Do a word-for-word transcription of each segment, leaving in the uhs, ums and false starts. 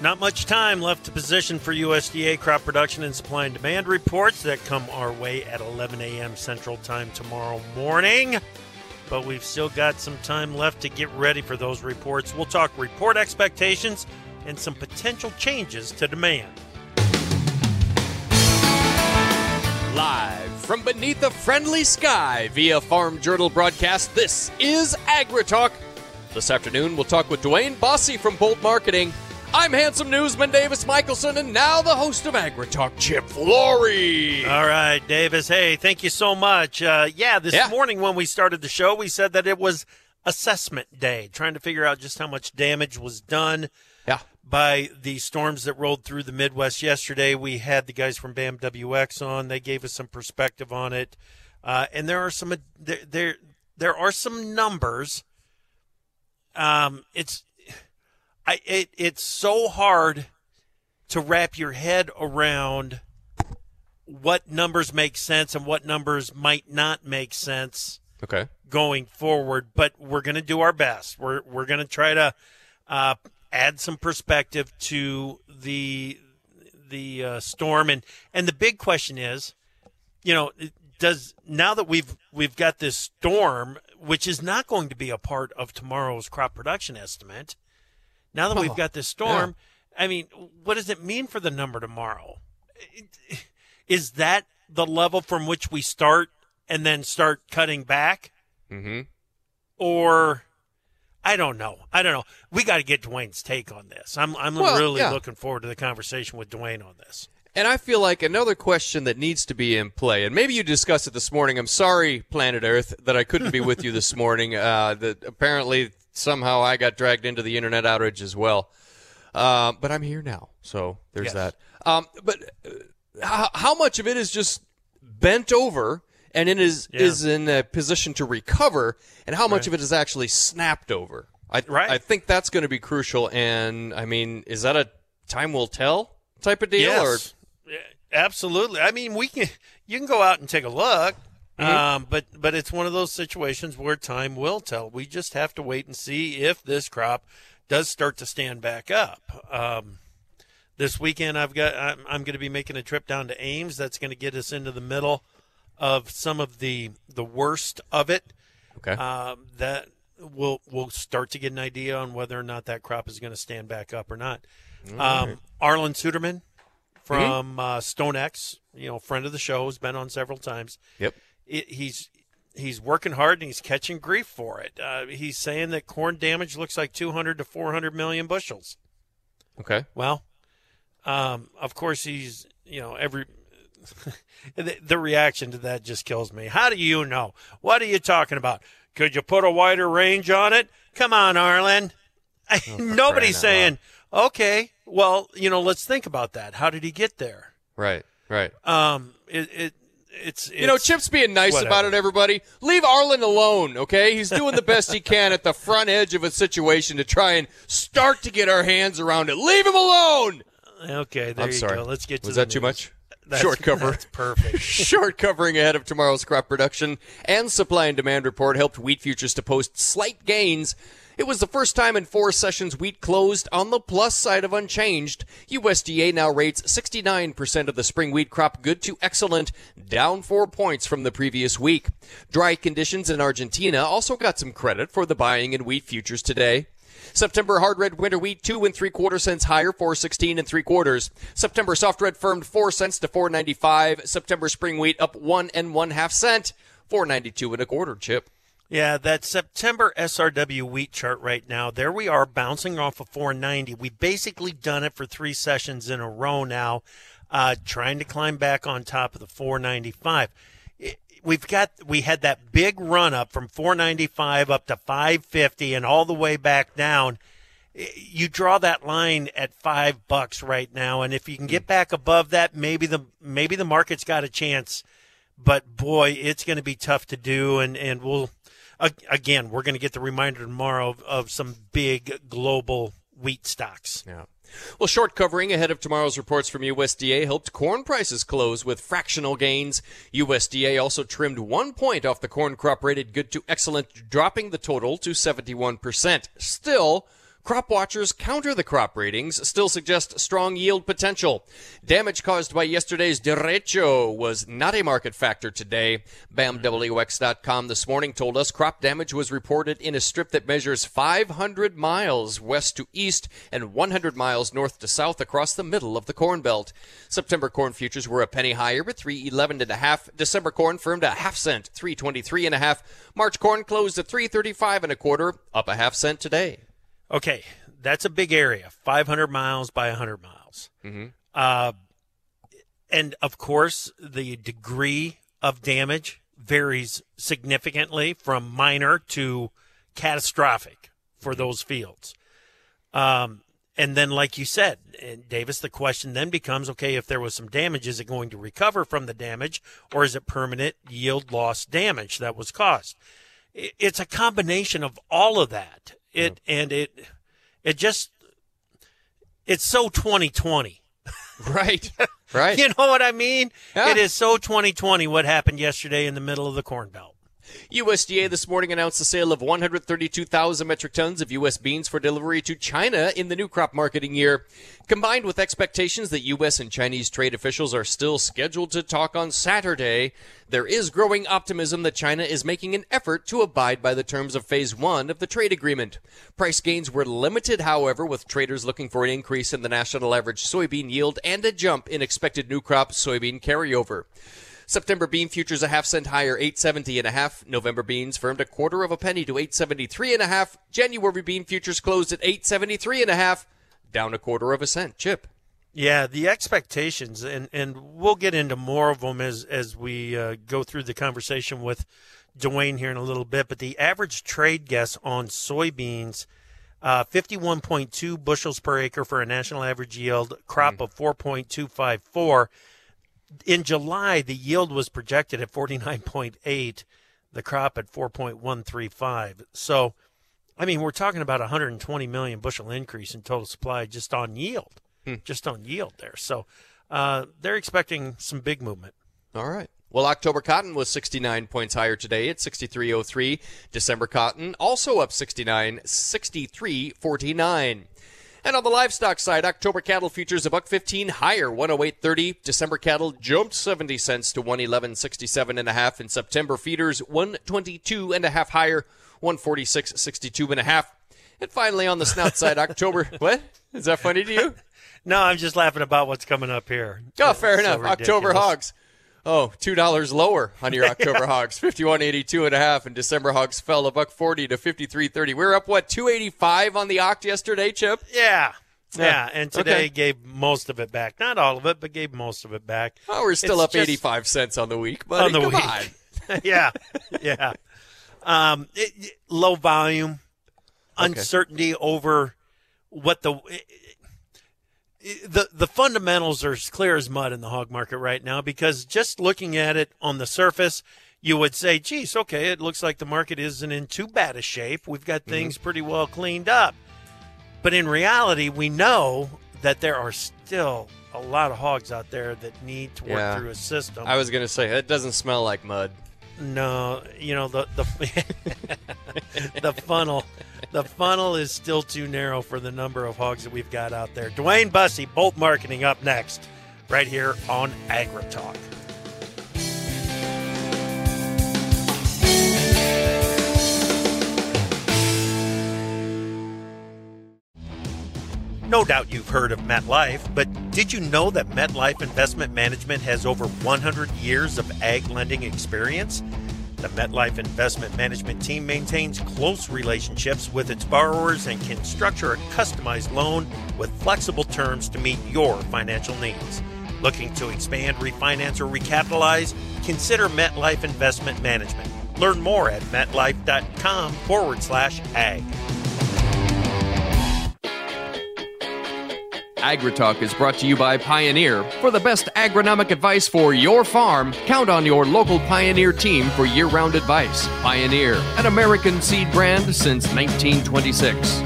Not much time left to position for U S D A crop production and supply and demand reports that come our way at eleven a.m. Central Time tomorrow morning. But we've still got some time left to get ready for those reports. We'll talk report expectations and some potential changes to demand. Live from beneath a friendly sky via Farm Journal broadcast, this is AgriTalk. This afternoon, we'll talk with Dwayne Bossy from Bolt Marketing. I'm handsome newsman Davis Michelson, and now the host of AgriTalk, Chip Flory. All right, Davis. Hey, thank you so much. Uh, yeah, this yeah. morning when we started the show, we said that it was assessment day, trying to figure out just how much damage was done yeah. by the storms that rolled through the Midwest yesterday. We had the guys from B A M W X on. They gave us some perspective on it. Uh, and there are some there, there there are some numbers. Um, it's I it it's so hard to wrap your head around what numbers make sense and what numbers might not make sense. Okay. Going forward, but we're going to do our best. We're we're going to try to uh, add some perspective to the the uh, storm, and and the big question is, you know, does now that we've we've got this storm, which is not going to be a part of tomorrow's crop production estimate. Now that oh, we've got this storm, yeah. I mean, what does it mean for the number tomorrow? Is that the level from which we start and then start cutting back? Mm-hmm. Or, I don't know. I don't know. We got to get Dwayne's take on this. I'm I'm well, really yeah. looking forward to the conversation with Dwayne on this. And I feel like another question that needs to be in play, and maybe you discussed it this morning. I'm sorry, Planet Earth, that I couldn't be with you this morning. Uh, that apparently somehow I got dragged into the internet outage as well. Uh, but I'm here now, so there's yes. that. Um, but uh, how, how much of it is just bent over and it is yeah. is in a position to recover, and how much right. of it is actually snapped over? I right. I think that's going to be crucial. And I mean, is that a time will tell type of deal? Yes. Or absolutely. I mean, we can. You can go out and take a look, mm-hmm. um, but but it's one of those situations where time will tell. We just have to wait and see if this crop does start to stand back up. Um, this weekend, I've got. I'm, I'm going to be making a trip down to Ames. That's going to get us into the middle of some of the the worst of it. Okay. Um, that we'll we'll start to get an idea on whether or not that crop is going to stand back up or not. Um, right. Arlen Suderman from mm-hmm. uh, StoneX, you know, friend of the show, has been on several times. Yep. It, he's he's working hard and he's catching grief for it. Uh, he's saying that corn damage looks like two hundred to four hundred million bushels. Okay. Well, um, of course he's, you know, every the, the reaction to that just kills me. How do you know? What are you talking about? Could you put a wider range on it? Come on, Arlen. Oh, nobody's saying, okay, well, you know, let's think about that. How did he get there? Right, right. Um, it, it it's, it's you know, Chip's being nice whatever. about it. Everybody, leave Arlen alone. Okay, he's doing the best he can at the front edge of a situation to try and start to get our hands around it. Leave him alone. Okay, there I'm you sorry. go. Let's get to Was the that too news. much? That's, Short cover. That's perfect. Short covering ahead of tomorrow's crop production and supply and demand report helped wheat futures to post slight gains. It was the first time in four sessions wheat closed on the plus side of unchanged. U S D A now rates sixty-nine percent of the spring wheat crop good to excellent, down four points from the previous week. Dry conditions in Argentina also got some credit for the buying in wheat futures today. September hard red winter wheat two and three quarter cents higher, four sixteen and three quarters. September soft red firmed four cents to four ninety-five. September spring wheat up one and one half cent, four ninety-two and a quarter. Chip. Yeah, that September S R W wheat chart right now, there we are bouncing off of four ninety. We've basically done it for three sessions in a row now, uh, trying to climb back on top of the four ninety-five. We've got we had that big run up from four ninety-five up to five fifty and all the way back down. You draw that line at five bucks right now, and if you can get back above that, maybe the maybe the market's got a chance. But boy, it's going to be tough to do, and and we'll. Again, we're going to get the reminder tomorrow of, of some big global wheat stocks. Yeah. Well, short covering ahead of tomorrow's reports from U S D A helped corn prices close with fractional gains. U S D A also trimmed one point off the corn crop rated good to excellent, dropping the total to seventy-one percent. Still, Crop watchers counter the crop ratings, still suggest strong yield potential. Damage caused by yesterday's derecho was not a market factor today. B A M W X dot com this morning told us crop damage was reported in a strip that measures five hundred miles west to east and one hundred miles north to south across the middle of the Corn Belt. September corn futures were a penny higher at three eleven and a half. December corn firmed a half cent, three twenty-three and a half. March corn closed at three thirty-five and a quarter, up a half cent today. Okay, that's a big area, five hundred miles by one hundred miles. Mm-hmm. Uh, and, of course, the degree of damage varies significantly from minor to catastrophic for those fields. Um, and then, like you said, Davis, the question then becomes, okay, if there was some damage, is it going to recover from the damage, or is it permanent yield loss damage that was caused? It's a combination of all of that. It and it it just it's so twenty twenty. Right. Right. You know what I mean? Yeah. It is so twenty twenty what happened yesterday in the middle of the Corn Belt. U S D A this morning announced the sale of one hundred thirty-two thousand metric tons of U S beans for delivery to China in the new crop marketing year. Combined with expectations that U S and Chinese trade officials are still scheduled to talk on Saturday, there is growing optimism that China is making an effort to abide by the terms of Phase one of the trade agreement. Price gains were limited, however, with traders looking for an increase in the national average soybean yield and a jump in expected new crop soybean carryover. September bean futures a half cent higher, eight seventy and a half. November beans firmed a quarter of a penny to eight seventy-three and a half. January bean futures closed at eight seventy-three and a half, down a quarter of a cent. Chip. Yeah, the expectations, and, and we'll get into more of them as as we uh, go through the conversation with Dwayne here in a little bit. But the average trade guess on soybeans, uh, fifty-one point two bushels per acre for a national average yield, crop mm. of four point two five four. In July, the yield was projected at forty-nine point eight, the crop at four point one three five. So, I mean, we're talking about a one hundred twenty million bushel increase in total supply just on yield, hmm. just on yield there. So, uh, they're expecting some big movement. All right. Well, October cotton was sixty-nine points higher today at sixty-three oh three. December cotton also up sixty-nine, sixty-three forty-nine. And on the livestock side, October cattle futures a buck fifteen higher, one oh eight thirty. December cattle jumped seventy cents to one eleven sixty-seven and a half. And September feeders one twenty-two and a half higher, one forty-six sixty-two and a half. And finally on the snout side, October. What? Is that funny to you? No, I'm just laughing about what's coming up here. Oh, fair It's enough. so October hogs. Oh, two dollars lower on your October hogs, fifty-one eighty-two and a half, and December hogs fell a buck forty to fifty-three thirty. We were up what two eighty-five on the oct yesterday, Chip? Yeah. Yeah, yeah. And today Okay. gave most of it back. Not all of it, but gave most of it back. Oh, we're still It's up just- eighty-five cents on the week, buddy. on the Come week. on. yeah, yeah. Um, it, it- low volume, uncertainty over what the it, it- the the fundamentals are as clear as mud in the hog market right now, because just looking at it on the surface, you would say, geez, okay, it looks like the market isn't in too bad a shape. We've got things Mm-hmm. pretty well cleaned up. But in reality, we know that there are still a lot of hogs out there that need to work Yeah. through a system. I was going to say, it doesn't smell like mud. No, you know, the the the funnel the funnel is still too narrow for the number of hogs that we've got out there. Dwayne Bussey, Bolt Marketing, up next, right here on AgriTalk. No doubt you've heard of MetLife, but did you know that MetLife Investment Management has over one hundred years of ag lending experience? The MetLife Investment Management team maintains close relationships with its borrowers and can structure a customized loan with flexible terms to meet your financial needs. Looking to expand, refinance, or recapitalize? Consider MetLife Investment Management. Learn more at metlife.com forward slash ag. AgriTalk is brought to you by Pioneer. For the best agronomic advice for your farm, count on your local Pioneer team for year-round advice. Pioneer, an American seed brand since nineteen twenty-six.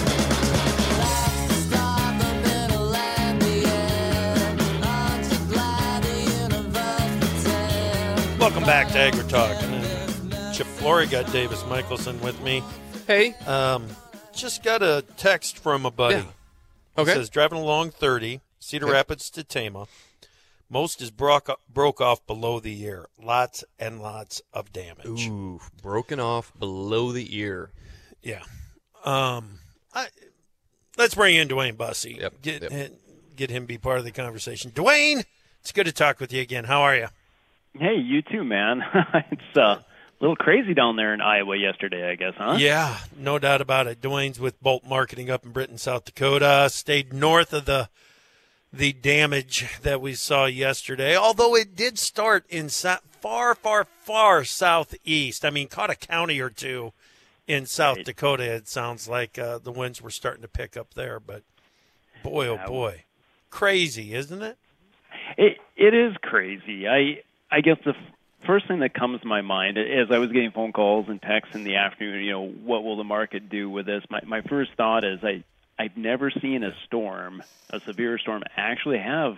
Welcome back to AgriTalk. And then Chip Flory got Davis Michelson with me. Hey. Um, just got a text from a buddy. Yeah. Okay. It says, driving along thirty, Cedar Okay. Rapids to Tama. Most is broke, broke off below the ear. Lots and lots of damage. Ooh, broken off below the ear. Yeah. Um, I, let's bring in Dwayne Bussey. Yep, Get, yep. get him be part of the conversation. Dwayne, it's good to talk with you again. How are you? Hey, you too, man. It's uh, a little crazy down there in Iowa yesterday, I guess, huh? Yeah, no doubt about it. Dwayne's with Bolt Marketing up in Britton, South Dakota. Stayed north of the the damage that we saw yesterday, although it did start in so- far, far, far southeast. I mean, caught a county or two in South Right. Dakota. It sounds like uh, the winds were starting to pick up there, but boy, oh Yeah. boy, crazy, isn't it? It it is crazy. I I guess the f- first thing that comes to my mind as I was getting phone calls and texts in the afternoon, you know, what will the market do with this? My my first thought is I I've never seen a storm, a severe storm, actually have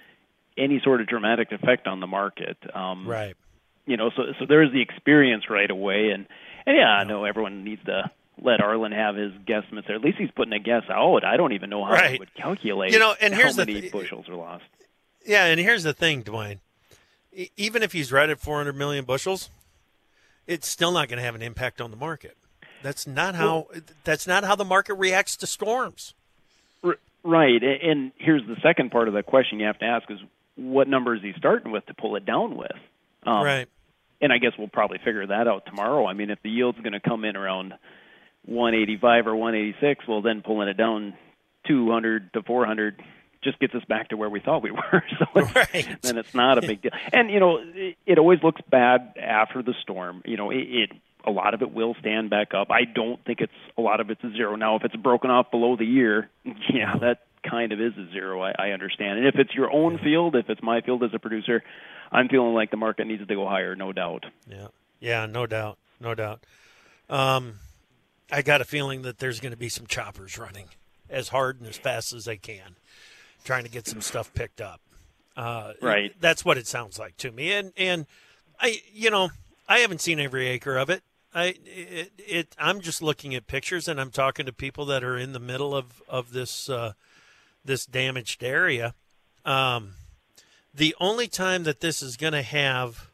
any sort of dramatic effect on the market. Um, Right. You know, so so there's the experience right away, and and yeah, I know everyone needs to let Arlen have his guesstimates there. At least he's putting a guess out. I don't even know how Right. he would calculate You know, and how here's the many th- bushels are lost. Yeah, and here's the thing, Dwayne. E- Even if he's right at four hundred million bushels, it's still not going to have an impact on the market. That's not how. That's not how the market reacts to storms. R- Right, a- and here's the second part of the question you have to ask is what number is he starting with to pull it down with? Um, Right. And I guess we'll probably figure that out tomorrow. I mean, if the yield's going to come in around one eighty-five or one eighty-six, well, then pulling it down two hundred to four hundred just gets us back to where we thought we were. So it's, Right. then it's not a big deal. And, you know, it, it always looks bad after the storm. You know, it, it a lot of it will stand back up. I don't think it's a lot of it's a zero. Now, if it's broken off below the year, yeah, that kind of is a zero. I, I understand. And if it's your own field, if it's my field as a producer, I'm feeling like the market needs to go higher, no doubt. Yeah. Yeah. No doubt. No doubt. Um, I got a feeling that there's going to be some choppers running as hard and as fast as they can, trying to get some stuff picked up. Uh, Right. That's what it sounds like to me. And and I, you know, I haven't seen every acre of it. I it, it I'm just looking at pictures and I'm talking to people that are in the middle of of this uh, this damaged area. Um, the only time that this is going to have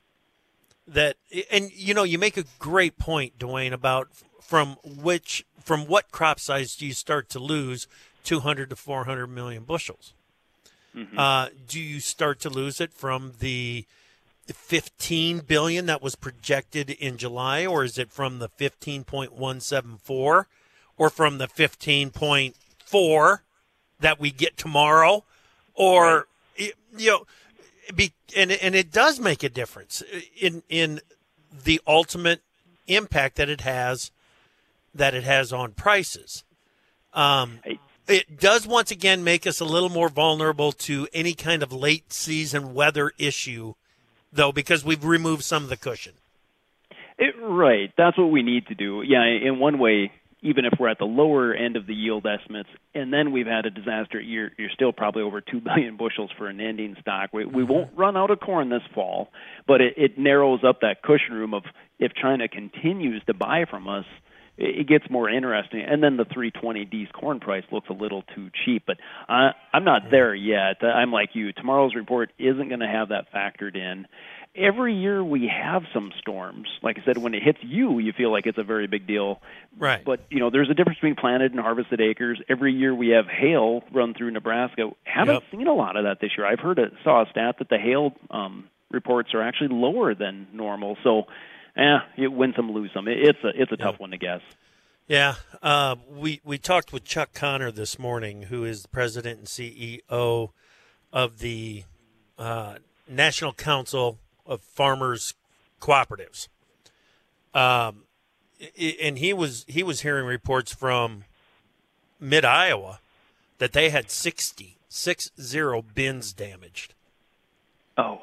that, and you know, you make a great point, Dwayne, about from which from what crop size do you start to lose two hundred to four hundred million bushels? Mm-hmm. Uh, do you start to lose it from the fifteen billion that was projected in July, or is it from the fifteen point one seven four, or from the fifteen point four that we get tomorrow, or right. you know, be, and and it does make a difference in in the ultimate impact that it has that it has on prices. Um, Hey. It does once again make us a little more vulnerable to any kind of late season weather issue, though, because we've removed some of the cushion. It, right. That's what we need to do. Yeah, in one way, even if we're at the lower end of the yield estimates, and then we've had a disaster year, you're still probably over two billion bushels for an ending stock. We, we won't run out of corn this fall, but it, it narrows up that cushion room of if China continues to buy from us, it gets more interesting. And then the three twenty D's corn price looks a little too cheap. But I, I'm not there yet. I'm like you. Tomorrow's report isn't going to have that factored in. Every year we have some storms. Like I said, when it hits you, you feel like it's a very big deal. Right. But, you know, there's a difference between planted and harvested acres. Every year we have hail run through Nebraska. Haven't Yep. seen a lot of that this year. I've heard a, saw a stat that the hail um, reports are actually lower than normal. So, eh, you win some, lose some. It, it's a it's a tough one to guess. Yeah, uh, we we talked with Chuck Connor this morning, who is the president and C E O of the uh, National Council of Farmers Cooperatives, um, and he was he was hearing reports from Mid Iowa that they had sixty, six zero bins damaged. Oh.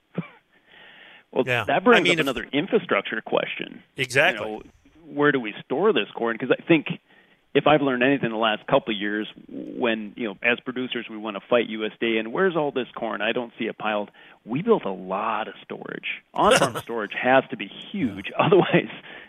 Well, Yeah. that brings I mean, up if- another infrastructure question. Exactly. You know, where do we store this corn? Because I think if I've learned anything in the last couple of years, when, you know, as producers we want to fight U S D A and where's all this corn? I don't see it piled. We built a lot of storage. On-farm storage has to be huge. Otherwise,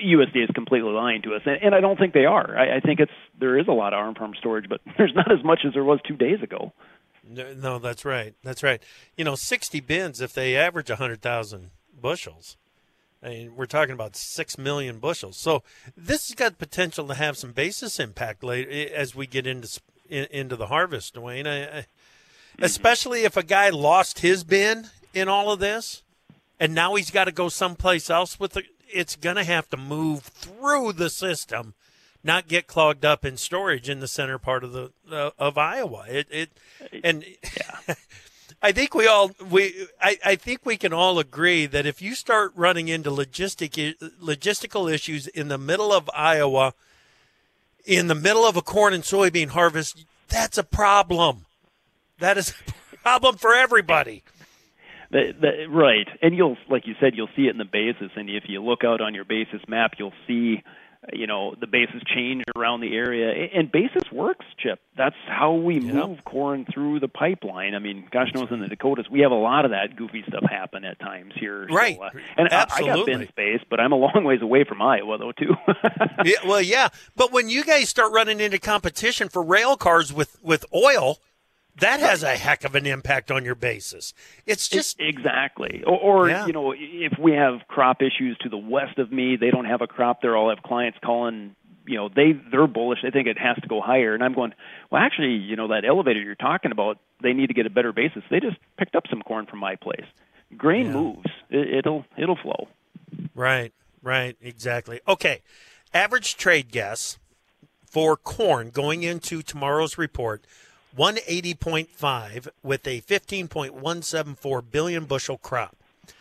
U S D A is completely lying to us, and, and I don't think they are. I, I think it's there is a lot of arm farm storage, but there's not as much as there was two days ago. No, that's right. That's right. You know, sixty bins, if they average one hundred thousand bushels, I mean, we're talking about six million bushels. So this has got potential to have some basis impact later as we get into in, into the harvest, Dwayne. I, I, especially if a guy lost his bin in all of this, and now he's got to go someplace else with it. It's going to have to move through the system, not get clogged up in storage in the center part of the uh, of Iowa. It it and yeah. I think we all we I, I think we can all agree that if you start running into logistic logistical issues in the middle of Iowa, in the middle of a corn and soybean harvest, that's a problem. That is a problem for everybody. The, the, right, and you'll, like you said, you'll see it in the basis, and if you look out on your basis map, you'll see, you know, the basis change around the area, and basis works, Chip. That's how we yep. move corn through the pipeline. I mean, gosh knows in the Dakotas, we have a lot of that goofy stuff happen at times here. Right, so, uh, and absolutely. I, I got bin space, but I'm a long ways away from Iowa, though, too. yeah, well, yeah, but when you guys start running into competition for rail cars with, with oil, that has a heck of an impact on your basis. It's just exactly, or, or yeah. you know, if we have crop issues to the west of me, they don't have a crop there. I'll have clients calling. You know, they they're bullish. They think it has to go higher, and I'm going. Well, actually, you know, that elevator you're talking about, they need to get a better basis. They just picked up some corn from my place. Grain yeah. moves. It, it'll it'll flow. Right, right, exactly. Okay, average trade guess for corn going into tomorrow's report. one eighty point five with a fifteen point one seven four billion bushel crop.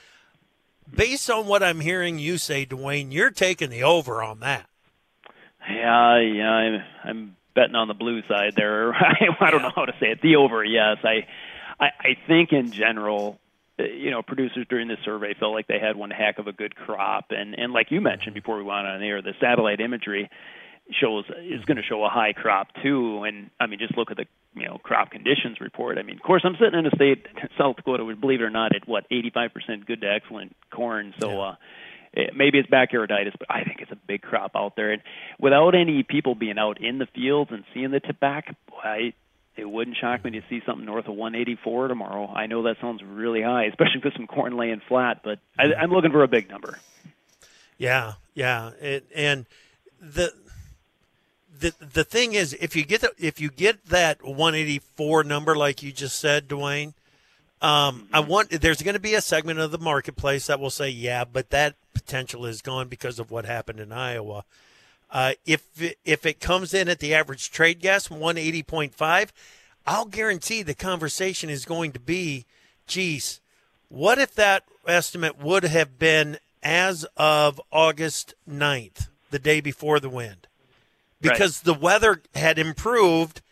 Based on what I'm hearing you say, Dwayne, you're taking the over on that. Yeah, yeah, I'm, I'm betting on the blue side there. I don't know how to say it. The over, yes. I, I, I think in general, you know, producers during this survey felt like they had one heck of a good crop, and and like you mentioned before we went on air, the satellite imagery shows is going to show a high crop too. And I mean, just look at the you know crop conditions report. I mean, of course, I'm sitting in a state, South Dakota, would believe it or not, at what eighty-five percent good to excellent corn. So yeah. uh, it, maybe it's backyarditis, but I think it's a big crop out there. And without any people being out in the fields and seeing the tip back, I, it wouldn't shock me to see something north of one eighty-four tomorrow. I know that sounds really high, especially with some corn laying flat, but I, I'm looking for a big number. Yeah, yeah, it, and the. The the thing is, if you get the, if you get that one eighty-four number like you just said, Dwayne, um, I want there's going to be a segment of the marketplace that will say, yeah, but that potential is gone because of what happened in Iowa. Uh, if it, if it comes in at the average trade guess one eighty point five, I'll guarantee the conversation is going to be, geez, what if that estimate would have been as of August ninth, the day before the wind? Because right. the weather had improved,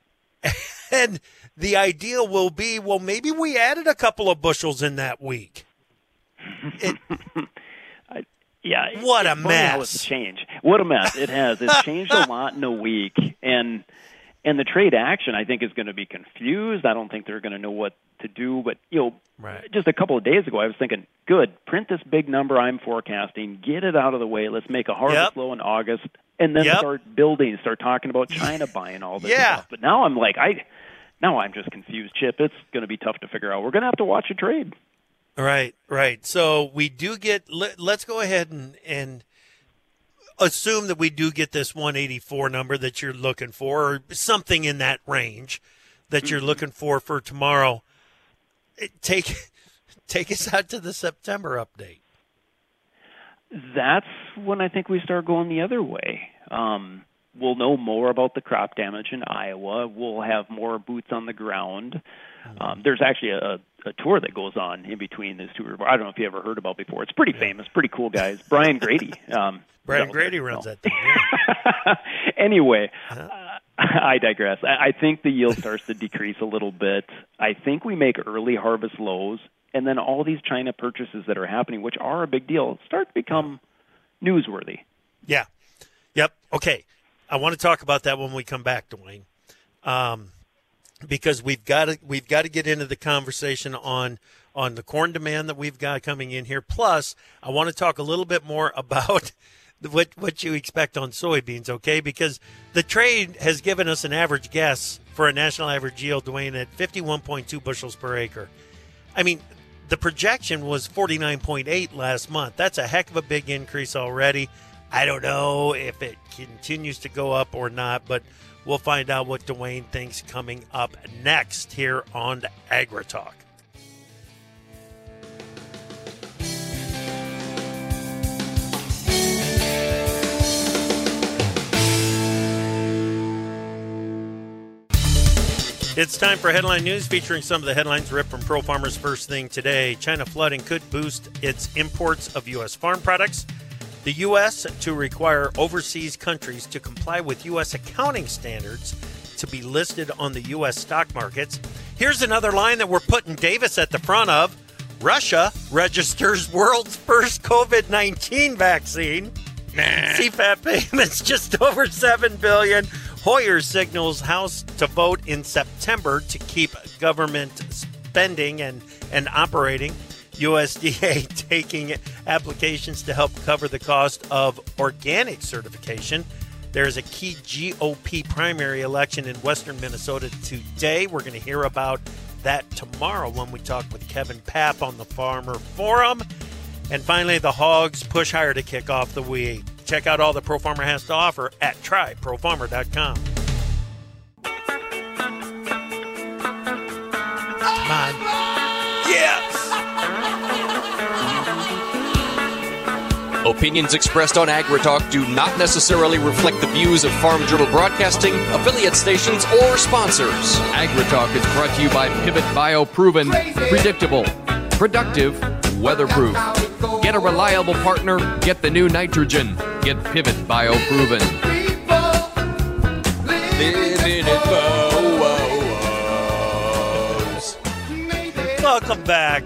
and the idea will be, well, maybe we added a couple of bushels in that week. It, I, yeah. What a mess. How it's changed. What a mess. It has. It's changed a lot in a week. And and the trade action, I think, is going to be confused. I don't think they're going to know what to do. But, you know, right. just a couple of days ago, I was thinking, good, print this big number I'm forecasting, get it out of the way. Let's make a harvest yep. low in August. And then yep. start building, start talking about China buying all this yeah. stuff. But now I'm like, I, now I'm just confused, Chip. It's going to be tough to figure out. We're going to have to watch a trade. Right, right. So we do get. Let, let's go ahead and and assume that we do get this one eighty-four number that you're looking for, or something in that range that you're mm-hmm. looking for for tomorrow. Take take us out to the September update. That's when I think we start going the other way. Um, we'll know more about the crop damage in Iowa. We'll have more boots on the ground. Um, there's actually a, a tour that goes on in between these two. I don't know if you ever heard about before. It's pretty yeah. famous, pretty cool guys. Brian Grady. Um, Brian Grady runs no. that thing. Yeah. Anyway, uh-huh. uh, I digress. I, I think the yield starts to decrease a little bit. I think we make early harvest lows. And then all these China purchases that are happening, which are a big deal, start to become newsworthy. Yeah. Yep. Okay. I want to talk about that when we come back, Dwayne, um, because we've got to we've got to get into the conversation on on the corn demand that we've got coming in here. Plus, I want to talk a little bit more about what what you expect on soybeans, okay? Because the trade has given us an average guess for a national average yield, Dwayne, at fifty-one point two bushels per acre. I mean, the projection was forty-nine point eight last month. That's a heck of a big increase already. I don't know if it continues to go up or not, but we'll find out what Dwayne thinks coming up next here on AgriTalk. It's time for Headline News, featuring some of the headlines ripped from Pro Farmer's First Thing today. China flooding could boost its imports of U S farm products. The U S to require overseas countries to comply with U S accounting standards to be listed on the U S stock markets. Here's another line that we're putting Davis at the front of. Russia registers world's first COVID nineteen vaccine. Nah. C FAT payments just over seven billion dollars. Hoyer signals House to vote in September to keep government spending and, and operating. U S D A taking applications to help cover the cost of organic certification. There's a key G O P primary election in western Minnesota today. We're going to hear about that tomorrow when we talk with Kevin Papp on the Farmer Forum. And finally, the Hogs push higher to kick off the week. Check out all the Pro Farmer has to offer at try pro farmer dot com. Come on. Yes! Opinions expressed on AgriTalk do not necessarily reflect the views of Farm Journal Broadcasting, affiliate stations, or sponsors. AgriTalk is brought to you by Pivot Bio Proven, predictable, productive, weatherproof. Get a reliable partner, get the new nitrogen. Get Pivot Bio Proven. Welcome back.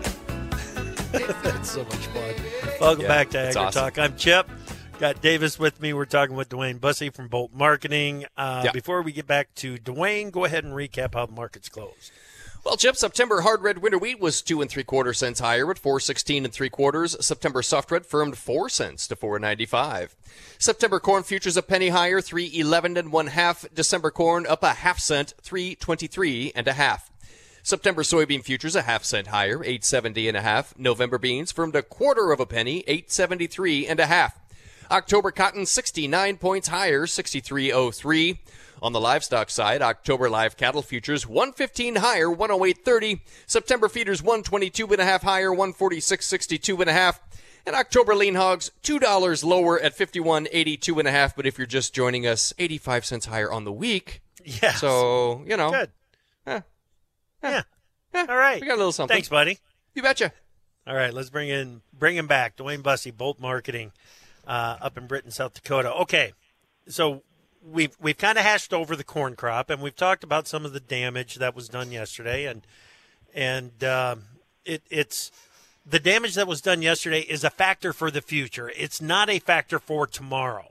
That's so much fun. Welcome yeah, back to AgriTalk. Awesome. I'm Chip. Got Davis with me. We're talking with Dwayne Bussey from Bolt Marketing. Uh, yeah. Before we get back to Dwayne, go ahead and recap how the market's closed. Well, Chip, September hard red winter wheat was two and three quarter cents higher at four sixteen and three quarters. September soft red firmed four cents to four ninety five. September corn futures a penny higher, three eleven and one half. December corn up a half cent, three twenty three and a half. September soybean futures a half cent higher, eight seventy and a half. November beans firmed a quarter of a penny, eight seventy three and a half. October cotton sixty nine points higher, sixty three oh three. On the livestock side, October live cattle futures one fifteen higher, one oh eight thirty. September feeders one twenty-two and a half higher, one forty-six sixty-two and a half. And October lean hogs two dollars lower at fifty-one eighty-two and a half. But if you're just joining us, eighty-five cents higher on the week. Yeah. So, you know. Good. Eh, eh, yeah. eh, All right. We got a little something. Thanks, buddy. You betcha. All right. Let's bring in, bring him back. Dwayne Bussey, Bolt Marketing, uh, up in Britain, South Dakota. Okay. So, We've we've kind of hashed over the corn crop, and we've talked about some of the damage that was done yesterday, and and um, it it's the damage that was done yesterday is a factor for the future. It's not a factor for tomorrow.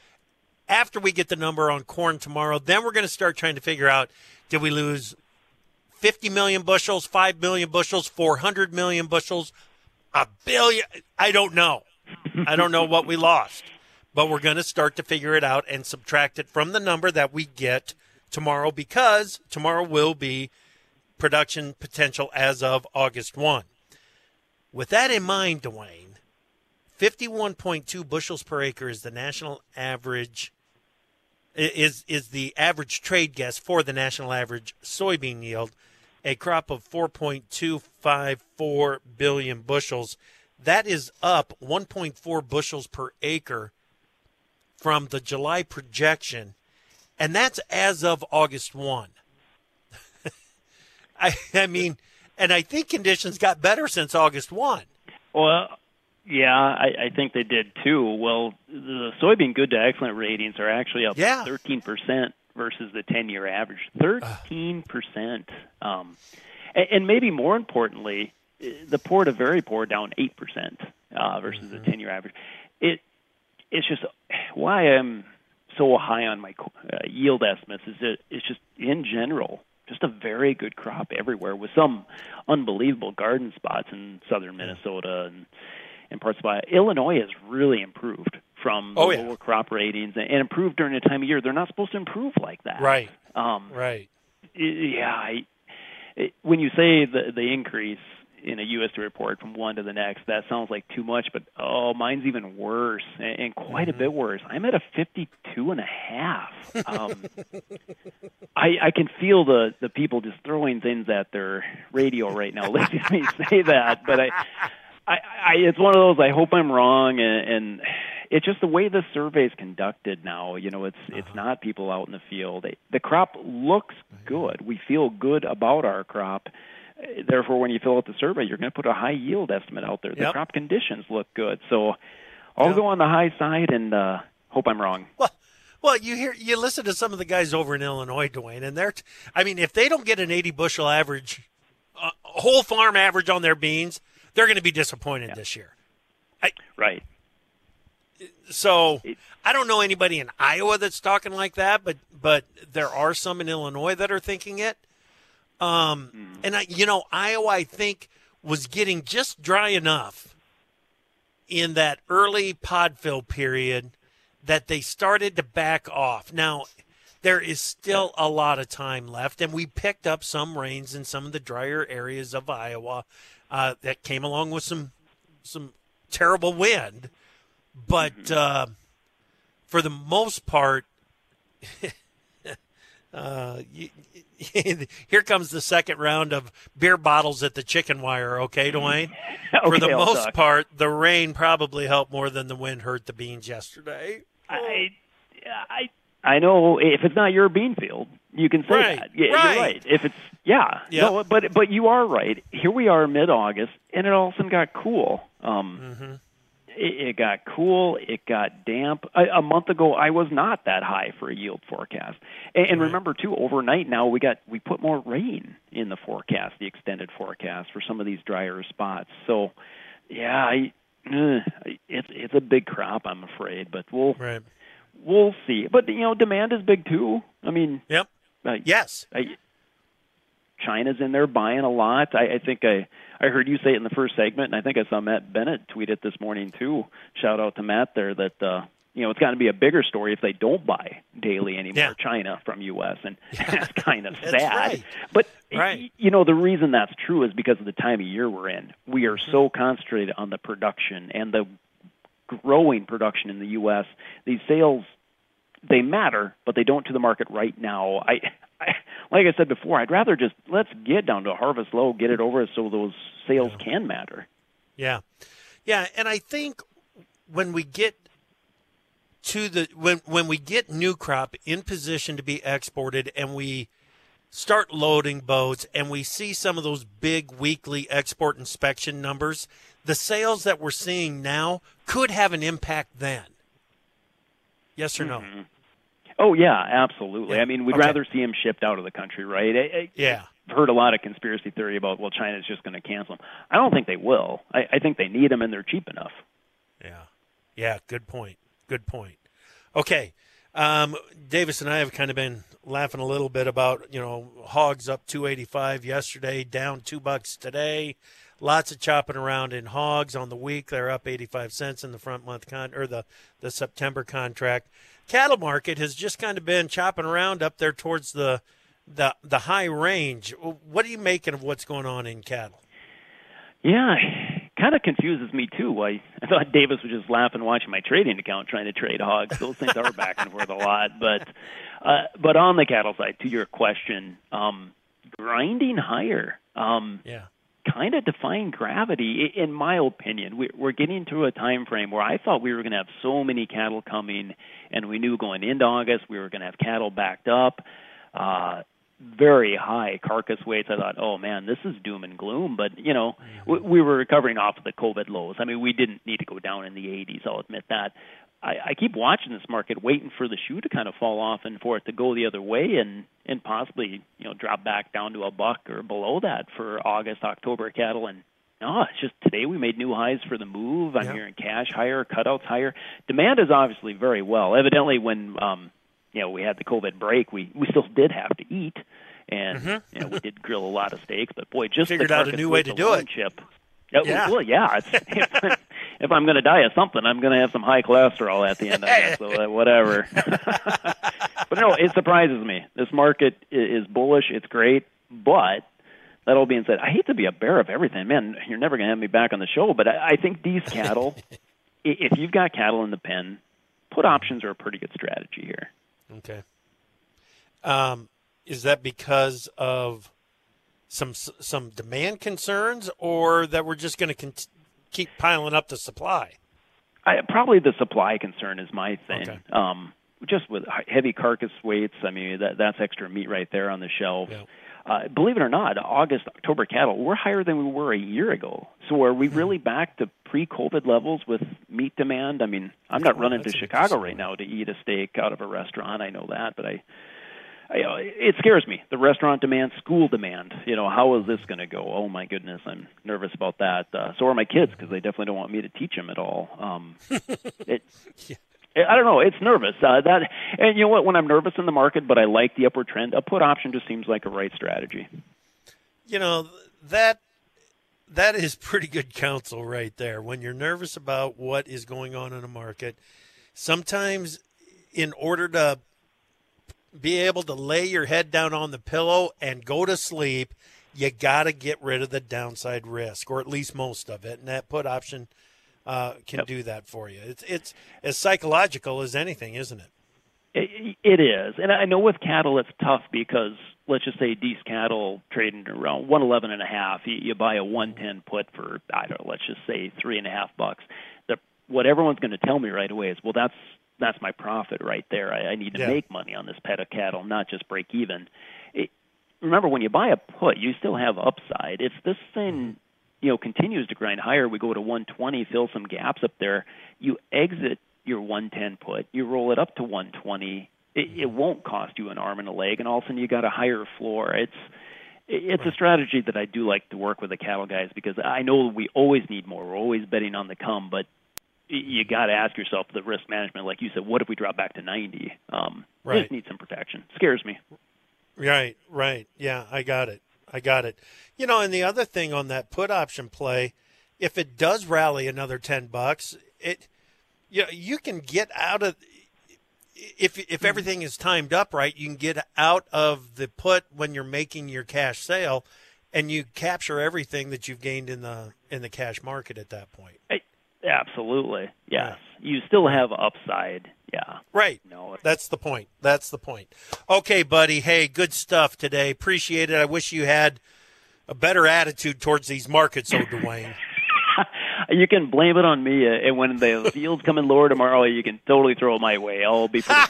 After we get the number on corn tomorrow, then we're going to start trying to figure out: did we lose fifty million bushels, five million bushels, four hundred million bushels, a billion? I don't know. I don't know what we lost. But we're going to start to figure it out and subtract it from the number that we get tomorrow, because tomorrow will be production potential as of August first. With that in mind, Dwayne, fifty-one point two bushels per acre is the national average, is, is the average trade guess for the national average soybean yield, a crop of four point two five four billion bushels. That is up one point four bushels per acre from the July projection, and that's as of August first. I, I mean, and I think conditions got better since August first. Well, yeah, I, I think they did too. Well, the soybean good to excellent ratings are actually up yeah. thirteen percent versus the ten-year average. thirteen percent. Um, and, and maybe more importantly, the poor to very poor down eight percent uh, versus mm-hmm. the ten-year average. It It's just why I'm so high on my uh, yield estimates is that it's just, in general, just a very good crop everywhere, with some unbelievable garden spots in southern Minnesota and, and parts of Illinois has really improved from the Oh, yeah. lower crop ratings and, and improve during a time of year. They're not supposed to improve like that. Right. Um, Right. Yeah. I, it, when you say the the increase in a U S D A report from one to the next, that sounds like too much, but oh, mine's even worse, and, and quite mm-hmm. a bit worse. I'm at a fifty-two and a half. Um, I, I can feel the, the people just throwing things at their radio right now, listening to me say that, but I, I, I, it's one of those, I hope I'm wrong, and, and it's just the way the survey is conducted now. You know, it's uh-huh. it's not people out in the field. The crop looks good. We feel good about our crop. Therefore, when you fill out the survey, you're going to put a high yield estimate out there. The yep. crop conditions look good. So I'll yep. go on the high side and uh, hope I'm wrong. Well, well, you hear you listen to some of the guys over in Illinois, Dwayne, and they're, t- I mean, if they don't get an eighty bushel average, uh, whole farm average on their beans, they're going to be disappointed yeah. this year. I, right. So I don't know anybody in Iowa that's talking like that, but but there are some in Illinois that are thinking it. Um, mm. And, I, you know, Iowa, I think, was getting just dry enough in that early pod fill period that they started to back off. Now, there is still a lot of time left, and we picked up some rains in some of the drier areas of Iowa uh, that came along with some some terrible wind. But mm-hmm. uh, for the most part, uh, you, here comes the second round of beer bottles at the chicken wire, okay, Dwayne? okay, For the I'll most talk. part, the rain probably helped more than the wind hurt the beans yesterday. I, I, I know if it's not your bean field, you can say right. that. Yeah, right. You're right. If it's yeah, yep. no, but but you are right. Here we are, mid-August, and it all of a sudden got cool. Um, mm-hmm. it, it got cool. It got damp. A, a month ago, I was not that high for a yield forecast. And, and right. remember too, overnight now we got we put more rain in the forecast, the extended forecast for some of these drier spots. So, yeah, I, uh, it's it's a big crop, I'm afraid, but we'll. Right. We'll see. But, you know, demand is big, too. I mean, yep. Uh, yes. I, China's in there buying a lot. I, I think I, I heard you say it in the first segment, and I think I saw Matt Bennett tweet it this morning, too. Shout out to Matt there that, uh, you know, it's got to be a bigger story if they don't buy daily anymore, yeah. China from U S, and that's kind of that's sad. Right. But, right. you know, the reason that's true is because of the time of year we're in. We are mm-hmm. so concentrated on the production and the growing production in the U S. These sales, they matter, but they don't to the market right now. I, I, like I said before, I'd rather just let's get down to a harvest low, get it over, so those sales yeah. can matter. Yeah, yeah, and I think when we get to the when when we get new crop in position to be exported, and we start loading boats, and we see some of those big weekly export inspection numbers, the sales that we're seeing now could have an impact then. Yes or no? Mm-hmm. Oh, yeah, absolutely. Yeah. I mean, we'd okay. rather see them shipped out of the country, right? I, I, yeah. I've heard a lot of conspiracy theory about, well, China's just going to cancel them. I don't think they will. I, I think they need them, and they're cheap enough. Yeah. Yeah, good point. Good point. Okay. Um, Davis and I have kind of been laughing a little bit about, you know, hogs up two eighty-five yesterday, down two bucks today. Lots of chopping around in hogs on the week. They're up eighty-five cents in the front month con or the, the September contract. Cattle market has just kind of been chopping around up there towards the the the high range. What are you making of what's going on in cattle? Yeah, kind of confuses me too. I, I thought Davis was just laughing watching my trading account trying to trade hogs. Those things are back and forth a lot. But uh, but on the cattle side, to your question, um, grinding higher. Um, yeah. Kind of defying gravity, in my opinion. We're getting to a time frame where I thought we were going to have so many cattle coming, and we knew going into August we were going to have cattle backed up, uh, very high carcass weights. I thought, oh, man, this is doom and gloom. But, you know, mm-hmm. we, we were recovering off of the COVID lows. I mean, we didn't need to go down in the eighties, I'll admit that. I, I keep watching this market, waiting for the shoe to kind of fall off and for it to go the other way and, and possibly, you know, drop back down to a buck or below that for August, October cattle. And no, it's just today we made new highs for the move. I'm yeah. hearing cash higher, cutouts higher. Demand is obviously very well. Evidently, when um, you know we had the COVID break, we, we still did have to eat, and mm-hmm. you know, we did grill a lot of steaks. But boy, just figured the out a new way to do it. Chip. Yeah. Well, yeah, it's, if I'm going to die of something, I'm going to have some high cholesterol at the end of it, so uh, whatever. But no, it surprises me. This market is bullish. It's great. But that all being said, I hate to be a bearer of everything. Man, you're never going to have me back on the show, but I, I think these cattle, if you've got cattle in the pen, put options are a pretty good strategy here. Okay. Um, is that because of some some demand concerns, or that we're just going to con- keep piling up the supply? I, probably the supply concern is my thing. Okay. Um, just with heavy carcass weights, I mean, that that's extra meat right there on the shelf. Yeah. Uh, believe it or not, August, October cattle, we're higher than we were a year ago. So are we really back to pre-COVID levels with meat demand? I mean, I'm not Oh, running to that's Chicago right now to eat a steak out of a restaurant. I know that, but I, I uh, it scares me. The restaurant demand, school demand. You know, how is this going to go? Oh my goodness, I'm nervous about that. Uh, so are my kids, because they definitely don't want me to teach them at all. Um, it. Yeah. I don't know. It's nervous. Uh, that, and you know what? When I'm nervous in the market, but I like the upward trend, a put option just seems like a right strategy. You know, that that is pretty good counsel right there. When you're nervous about what is going on in a market, sometimes in order to be able to lay your head down on the pillow and go to sleep, you got to get rid of the downside risk, or at least most of it. And that put option Uh, can yep. do that for you. It's it's as psychological as anything, isn't it? it? It is. And I know with cattle it's tough because, let's just say, these cattle trading around one eleven and a half. You, you buy a one ten put for, I don't know, let's just say three and a half bucks. The, what everyone's going to tell me right away is, well, that's that's my profit right there. I, I need to yeah. make money on this pet of cattle, not just break even. It, remember, when you buy a put, you still have upside. It's this thing... you know, continues to grind higher. We go to one twenty, fill some gaps up there. You exit your one ten put, you roll it up to one twenty. It, it won't cost you an arm and a leg, and all of a sudden you got a higher floor. It's it's a strategy that I do like to work with the cattle guys, because I know we always need more. We're always betting on the come, but you got to ask yourself the risk management. Like you said, what if we drop back to ninety? Um, right. You just need some protection. Scares me. Right, right. Yeah, I got it. I got it. You know, and the other thing on that put option play, if it does rally another ten bucks, it you know, you can get out of if if everything is timed up right, you can get out of the put when you're making your cash sale, and you capture everything that you've gained in the in the cash market at that point. I, absolutely. Yes. Right. You still have upside. Yeah. Right. No, that's the point. That's the point. Okay, buddy. Hey, good stuff today. Appreciate it. I wish you had a better attitude towards these markets, oh, Dwayne. You can blame it on me, uh, and when the fields come in lower tomorrow, you can totally throw it my way. I'll be pretty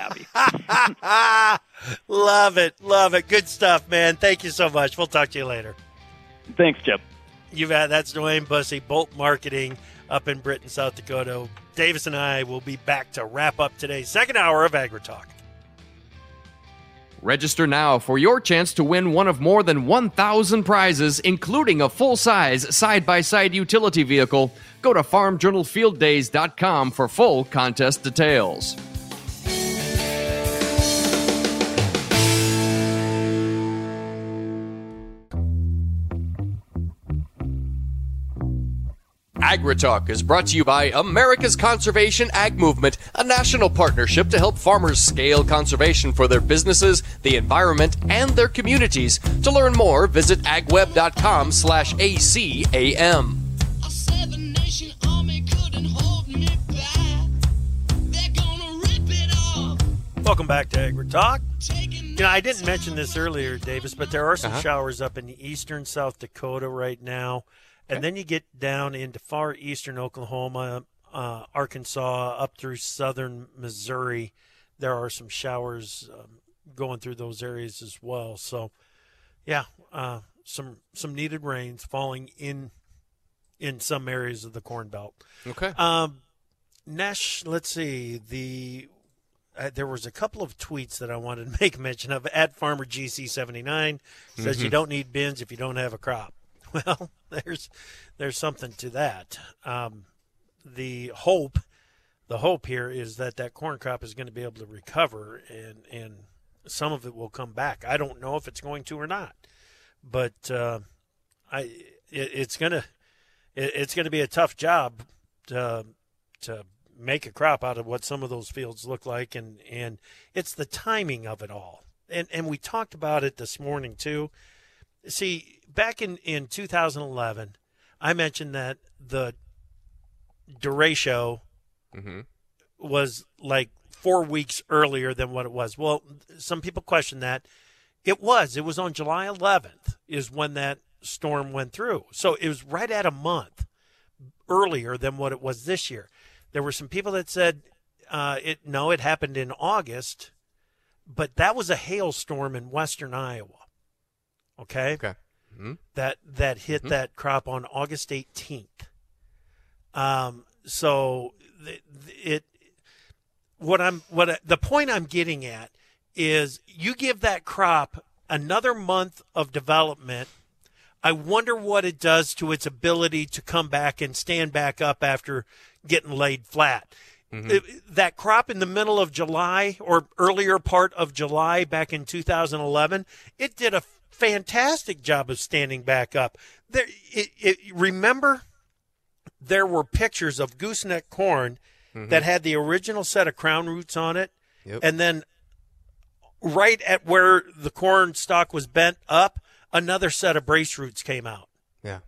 happy. Love it. Love it. Good stuff, man. Thank you so much. We'll talk to you later. Thanks, Chip. You've had, that's Dwayne Bussey, Bolt Marketing up in Britain, South Dakota. Davis and I will be back to wrap up today's second hour of AgriTalk. Register now for your chance to win one of more than one thousand prizes, including a full-size side-by-side utility vehicle. Go to farm journal field days dot com for full contest details. AgriTalk is brought to you by America's Conservation Ag Movement, a national partnership to help farmers scale conservation for their businesses, the environment, and their communities. To learn more, visit agweb.com slash ACAM. A seven-nation army couldn't hold me back. They're gonna rip it off. Welcome back to AgriTalk. You know, I didn't mention this earlier, Davis, but there are some uh-huh. showers up in eastern South Dakota right now. And then you get down into far eastern Oklahoma, uh, Arkansas, up through southern Missouri. There are some showers um, going through those areas as well. So, yeah, uh, some some needed rains falling in in some areas of the Corn Belt. Okay. Um, Nesh, let's see. The uh, there was a couple of tweets that I wanted to make mention of. At Farmer G C seventy-nine says mm-hmm. you don't need bins if you don't have a crop. Well, there's there's something to that. Um, the hope, the hope here is that that corn crop is going to be able to recover, and and some of it will come back. I don't know if it's going to or not, but uh, I it, it's gonna it, it's gonna be a tough job to to make a crop out of what some of those fields look like, and, and it's the timing of it all. And and we talked about it this morning too. See, back in, in two thousand eleven, I mentioned that the derecho Mm-hmm. was like four weeks earlier than what it was. Well, some people question that. It was. It was on July eleventh is when that storm went through. So it was right at a month earlier than what it was this year. There were some people that said, uh, it no, it happened in August, but that was a hailstorm in western Iowa. Okay? Okay. Mm-hmm. That that hit Mhm. that crop on August eighteenth. Um, so it, it what I'm what I- the point I'm getting at is you give that crop another month of development. I wonder what it does to its ability to come back and stand back up after getting laid flat. It- that crop in the middle of July or earlier part of July back in two thousand eleven, it did a fantastic job of standing back up. There, it, it, remember, there were pictures of gooseneck corn that had the original set of crown roots on it, Yep. and then right at where the corn stalk was bent up, another set of brace roots came out. Yeah.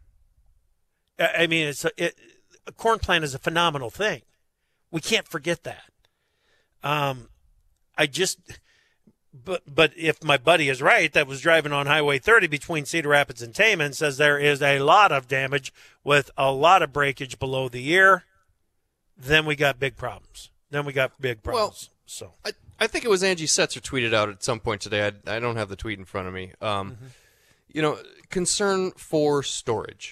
I I mean, it's a, it, a corn plant is a phenomenal thing. We can't forget that. Um, I just, but but if my buddy is right, that was driving on Highway thirty between Cedar Rapids and Taman, says there is a lot of damage with a lot of breakage below the ear, then we got big problems. Then we got big problems. so I, I think it was Angie Setzer tweeted out at some point today. I, I don't have the tweet in front of me. Um, You know, concern for storage.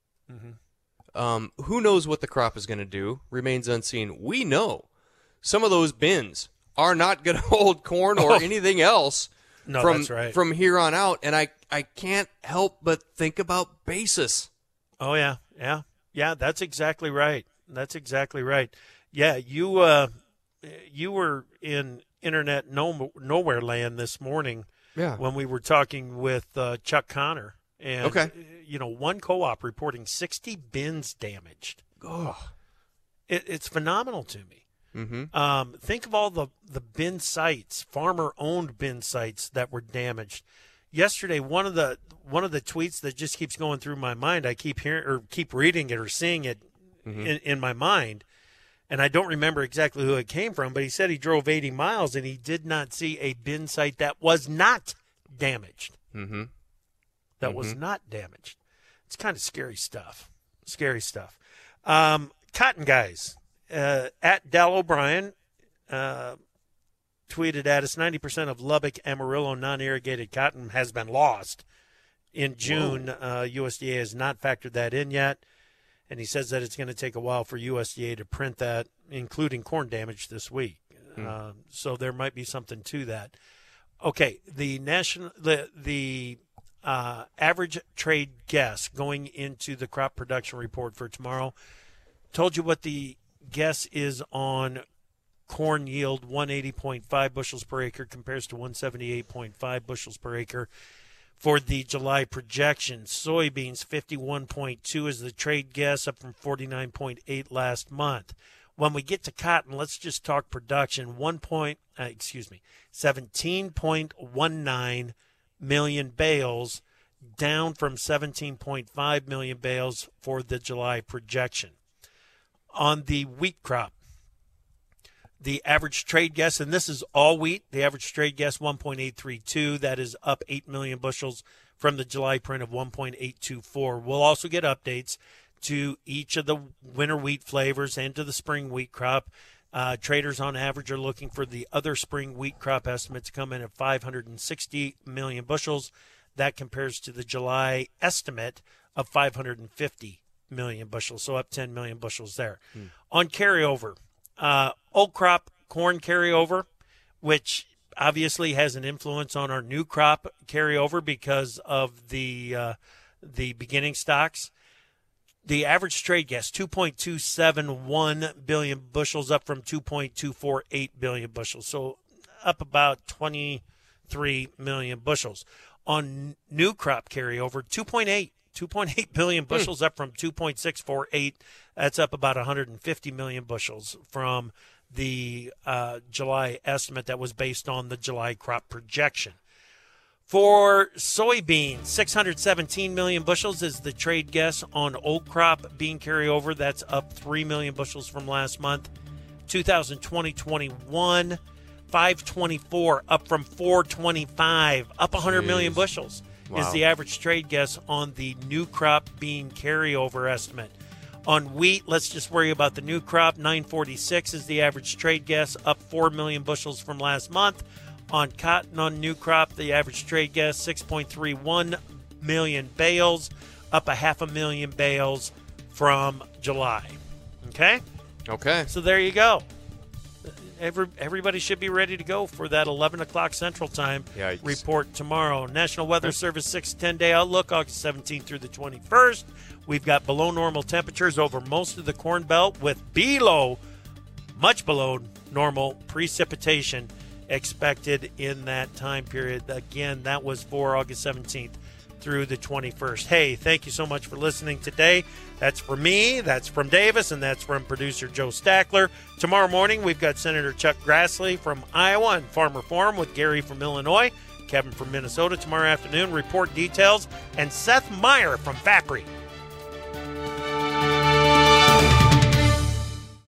Um, who knows what the crop is going to do remains unseen. We know some of those bins are not going to hold corn or Oh. anything else No, from that's right. from here on out. And I, I can't help but think about basis. Oh yeah, yeah, yeah. That's exactly right. That's exactly right. Yeah, you uh, you were in internet no, nowhere land this morning Yeah. when we were talking with uh, Chuck Connor, and Okay. uh, you know, one co-op reporting sixty bins damaged. Oh. It, it's phenomenal to me. Mm-hmm. Um, think of all the, the bin sites, farmer-owned bin sites that were damaged. Yesterday, one of the one of the tweets that just keeps going through my mind, I keep hearing or keep reading it or seeing it in, in my mind, and I don't remember exactly who it came from, but he said he drove eighty miles and he did not see a bin site that was not damaged. Mm-hmm. That was not damaged. It's kind of scary stuff. Scary stuff. Um, Cotton Guys, uh, at Dal O'Brien, uh, tweeted at us, ninety percent of Lubbock Amarillo non-irrigated cotton has been lost. In June, uh, U S D A has not factored that in yet, and he says that it's going to take a while for U S D A to print that, including corn damage this week. Uh, so there might be something to that. Okay, the national the the uh, average trade guess going into the crop production report for tomorrow told you what the guess is on corn yield. One eighty point five bushels per acre compares to one seventy-eight point five bushels per acre for the July projection. Soybeans fifty-one point two is the trade guess, up from forty-nine point eight last month. When we get to cotton, let's just talk production. One point, uh, excuse me, seventeen point one nine million bales, down from seventeen point five million bales for the July projection. On the wheat crop, the average trade guess, and this is all wheat, the average trade guess one point eight three two. That is up eight million bushels from the July print of one point eight two four. We'll also get updates to each of the winter wheat flavors and to the spring wheat crop. Uh, traders on average are looking for the other spring wheat crop estimate to come in at five hundred sixty million bushels. That compares to the July estimate of five hundred fifty million bushels, so up ten million bushels there. On carryover, uh, old crop corn carryover, which obviously has an influence on our new crop carryover because of the uh, the beginning stocks. The average trade guess, two point two seven one billion bushels, up from two point two four eight billion bushels, so up about twenty-three million bushels. On new crop carryover, two point eight, two point eight billion bushels, up from two point six four eight That's up about one hundred fifty million bushels from the uh, July estimate that was based on the July crop projection. For soybeans, six hundred seventeen million bushels is the trade guess on old crop bean carryover. That's up three million bushels from last month. two thousand twenty twenty-one, five twenty-four, up from four twenty-five, up one hundred million bushels Wow. is the average trade guess on the new crop bean carryover estimate. On wheat, let's just worry about the new crop. nine forty-six is the average trade guess, up four million bushels from last month. On cotton, on new crop, the average trade guess, six point three one million bales, up a half a million bales from July. Okay? Okay. So there you go. Every, everybody should be ready to go for that eleven o'clock Central Time Yikes. report tomorrow. National Weather Service six to ten day outlook, August seventeenth through the twenty-first. We've got below normal temperatures over most of the Corn Belt with below, much below normal precipitation expected in that time period. Again, that was for August seventeenth through the twenty-first. Hey, thank you so much for listening today. That's from me, that's from Davis, and that's from producer Joe Stackler. Tomorrow morning, we've got Senator Chuck Grassley from Iowa and Farmer Forum with Gary from Illinois, Kevin from Minnesota tomorrow afternoon, report details, and Seth Meyer from F A P R I